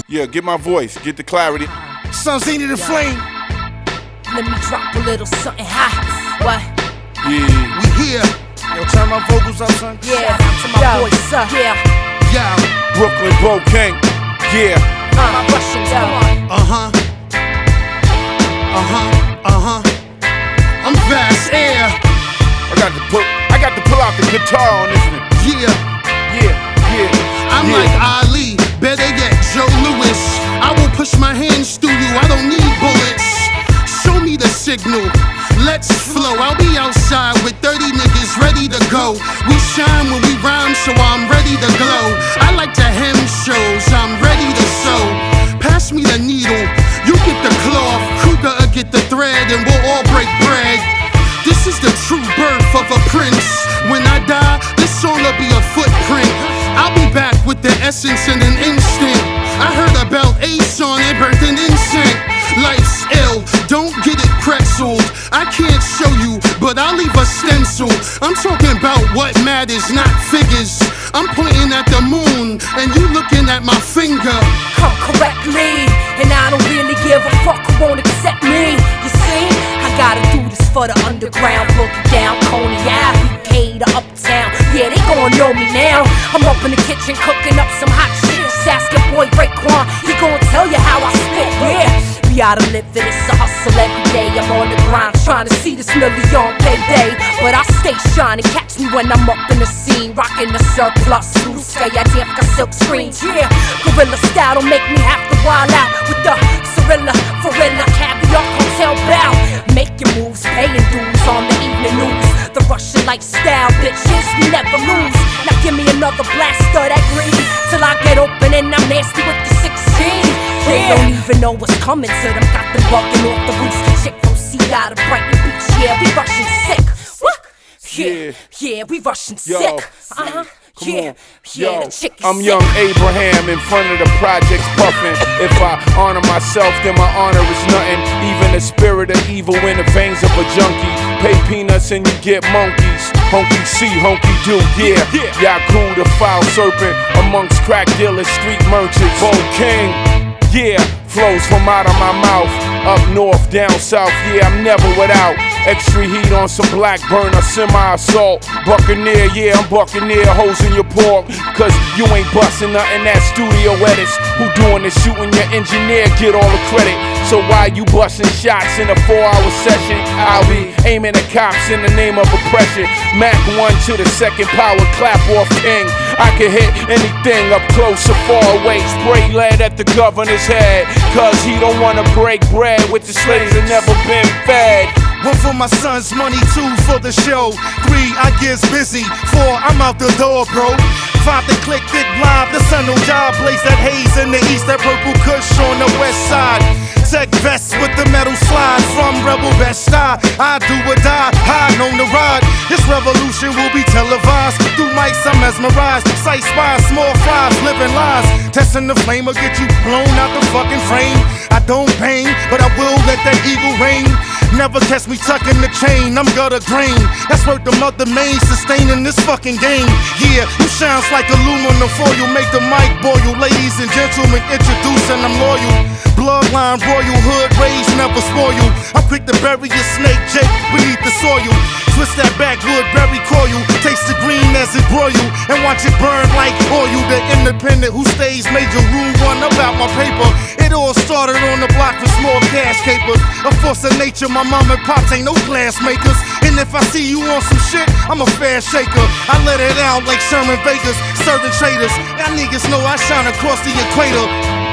Yeah, get my voice, get the clarity. Sunzini the Flame. Let me drop a little something hot. What? Yeah. We here. Yo, turn my vocals up, son. Yeah, to my voice up. Yeah. Yo. Brooklyn Bo King. Yeah. My Russian, come on. I'm Vast Air. I got to pull out the guitar on this one. Yeah. I'm Yeah. like Ali, better yet, Joe Louis. I will push my hands through you, I don't need bullets. Show me the signal, let's flow. I'll be outside with 30 niggas ready to go. We shine when we rhyme, so I'm ready to glow. I like to hem shows, I'm ready to sew. Pass me the needle, you get the cloth, Kruger get the thread, and we'll all break bread. This is the true birth of a prince. When I die, this song'll be a footprint. I'll be back with the essence in an instant. I heard about a song and birthed an insect. Life's ill, don't get it pretzeled. I can't show you, but I'll leave a stencil. I'm talking about what matters, not figures. I'm pointing at the moon, and you looking at my finger. Come correctly, and I don't really give a fuck who won't accept me. You see, I gotta do this for the underground. Boogie down, Coney Ave, UK to Uptown. Yeah, they gon' know me now. I'm up in the kitchen cooking up some hot shit. Just ask your boy Raekwon, he gon' tell you how I spit. Yeah, be out of living, it's a hustle every day. I'm on the grind, trying to see this million payday. But I stay shining, catch me when I'm up in the scene, rocking the surplus. Ruska, я девка silk screens. Yeah, gorilla style don't make me have to wild out with the Cirilla, Farilla, caviar, hotel bow. Make your moves, paying dues on the evening news. The Russian lifestyle, bitches, we never lose. Now give me another blast of that green till I get open and I'm nasty with the 16. They don't even know what's coming to them. Got them bugging off the roof. The chick from Sea out of Brighton Beach. Yeah, we Russian sick. What? Yeah, we Russian sick. Yeah, the chick is I'm sick. young Abraham in front of the projects puffin'. If I honor myself, then my honor is nothing. Even the spirit of evil in the veins of a junkie. Pay peanuts and you get monkeys. Honky C, honky do, yeah. Yaku the foul serpent amongst crack dealers, street merchants. Bo King, yeah. Flows from out of my mouth. Up north, down south, yeah, I'm never without. Extra heat on some black burner, semi-assault. Buccaneer, yeah, I'm Buccaneer, hoes in your pork. Cause you ain't bustin' nothing that studio edits. Who doing the shooting? Your engineer get all the credit. So why you bustin' shots in a 4-hour session? I'll be aiming at cops in the name of oppression. Mac 1 to the second power, clap off king. I can hit anything up close or far away. Spray lead at the governor's head. Cause he don't wanna break bread with the slaves that never been fed. 1 for my sons, money 2 for the show. 3, I gets busy. 4, I'm out the door, bro. 5, the click it live. The sun no job, blaze that haze in the east, that purple kush on the west side. Tech vest with the metal slide from Rebel Best Style. I do or die, hiding on the ride. This revolution will be televised. Through mics, I'm mesmerized. Sight spies, small fries, living lies. Testing the flame will get you blown out the fucking frame. I don't bang, but I will let that eagle reign. Never catch me tucking the chain, I'm gutter green. That's worth the mother main, sustaining this fucking game. Yeah, you shines like aluminum foil, make the mic boil. Ladies and gentlemen, introducing, I'm loyal. Bloodline, royal hood, raised, never spoil you. I'm quick to bury your snake, Jake, beneath the soil. Twist that backwood, berry coil. Taste the green as it broil you, and watch it burn like oil. The independent who stays major, rule 1 about my paper. It all started on the block for small cash capers. A force of nature, my mom and pops ain't no glass makers. And if I see you on some shit, I'm a fair shaker. I let it out like Sherman Bakers, serving traders. Y'all niggas know I shine across the equator.